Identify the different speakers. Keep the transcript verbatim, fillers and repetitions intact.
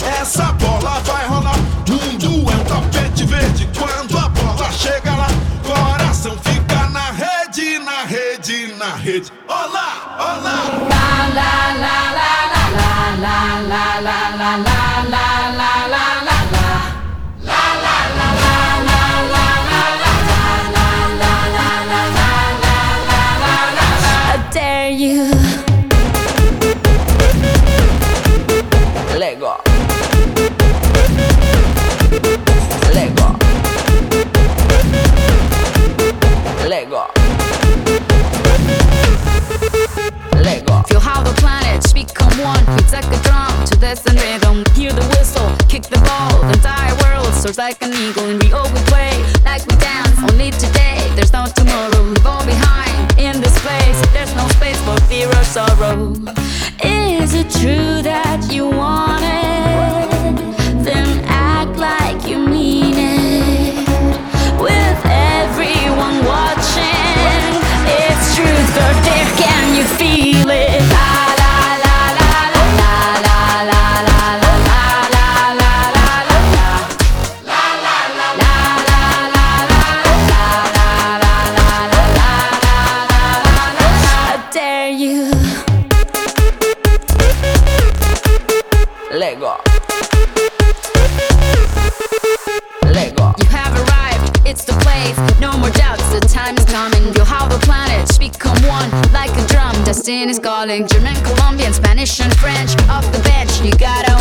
Speaker 1: Essa bola vai rolar. Mundo é um tapete verde. Quando a bola chega lá, coração fica na rede, na rede, na rede. Olá, olá.
Speaker 2: La la la la la la la la la la la la la. You Lego Lego Lego Lego. Feel how the planets become one. It's like a drum to this and rhythm. Hear the whistle, kick the ball. The entire world soars like an eagle. And we all we play like we dance. Only today, there's no tomorrow. Leave all behind in this place. There's no space for fear or sorrow. Is it true that you want it? Then act like you mean it. With everyone watching, it's truth or dare. Can you feel it? La la la la la la la la la la la la la la la la la la la. I dare you. Lego. Lego. You have arrived, it's the place. No more doubts, the time is coming. Feel how the planets become one like a drum. Destiny is calling. German, Colombian, Spanish and French. Off the bench, you gotta